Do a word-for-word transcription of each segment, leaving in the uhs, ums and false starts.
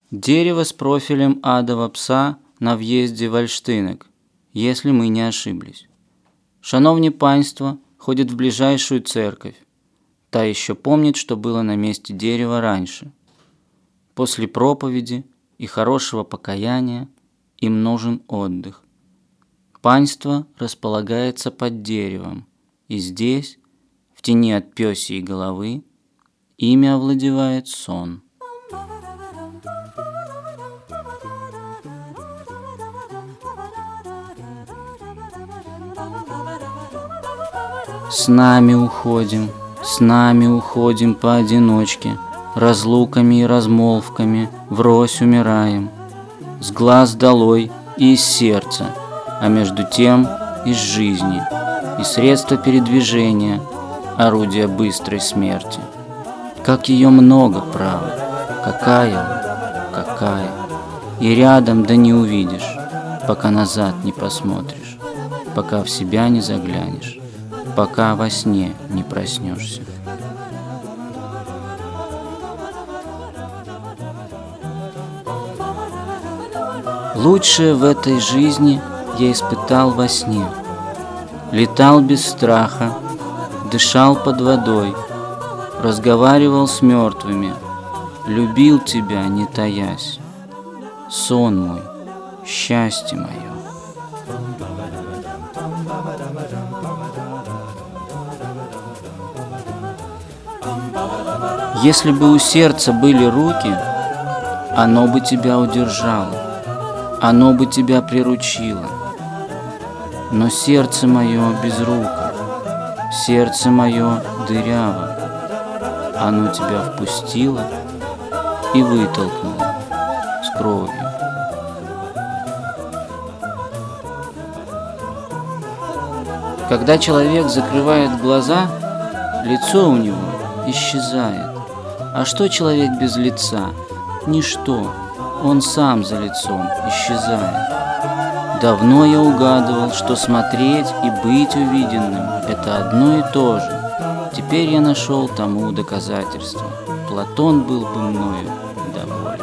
Дерево с профилем адова пса на в'їзді в Альштинок, если мы не ошиблись. Шановні панство ходит в ближайшую церковь. Та еще помнит, что было на месте дерева раньше. После проповеди и хорошего покаяния им нужен отдых. Панство располагается под деревом, и здесь, в тени от пёсьей головы, ими овладевает сон. С нами уходим, с нами уходим поодиночке, разлуками и размолвками врозь умираем. С глаз долой и из сердца, а между тем из жизни, и средства передвижения, орудия быстрой смерти. Как ее много, право, какая, какая, и рядом да не увидишь, пока назад не посмотришь, пока в себя не заглянешь, пока во сне не проснешься. Лучшее в этой жизни я испытал во сне. Летал без страха, дышал под водой, разговаривал с мертвыми, любил тебя, не таясь. Сон мой, счастье мое. Если бы у сердца были руки, оно бы тебя удержало, оно бы тебя приручило. Но сердце мое безруко, сердце мое дыряво, оно тебя впустило и вытолкнуло с кровью. Когда человек закрывает глаза, лицо у него исчезает. А что человек без лица? Ничто, он сам за лицом исчезает. Давно я угадывал, что смотреть и быть увиденным – это одно и то же. Теперь я нашел тому доказательство. Платон был бы мною доволен.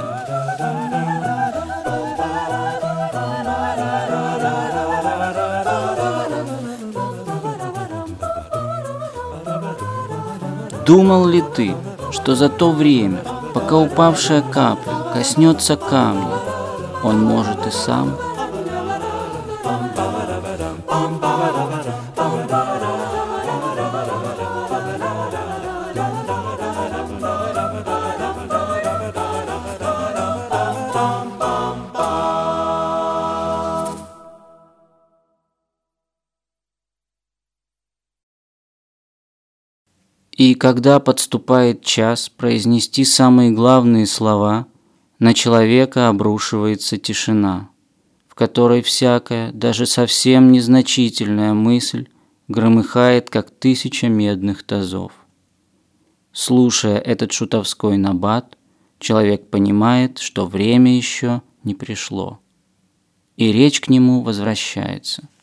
Думал ли ты, что за то время, пока упавшая капля коснется камня, он может и сам? И когда подступает час произнести самые главные слова, на человека обрушивается тишина, в которой всякая, даже совсем незначительная мысль громыхает, как тысяча медных тазов. Слушая этот шутовской набат, человек понимает, что время еще не пришло, и речь к нему возвращается.